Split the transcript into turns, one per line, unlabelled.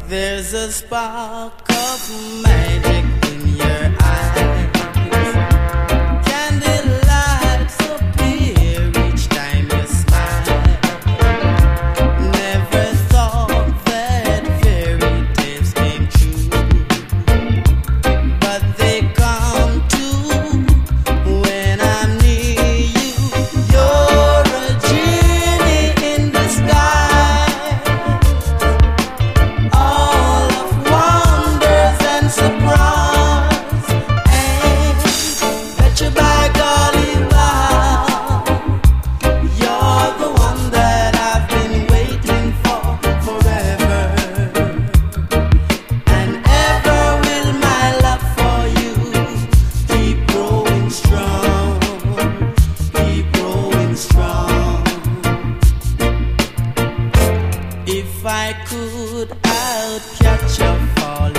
There's a spark of magic in your eyes. Candlelights appear each time you smile. Never thought that fairy tales came true, but they come true when I'm near you. You're a genie in the sky, all of wonders and surprise. And bet you by golly, wow, you're the one that I've been waiting for forever and ever. Will my love for you keep growing strong, keep growing strong. If I could, I'd catch a falling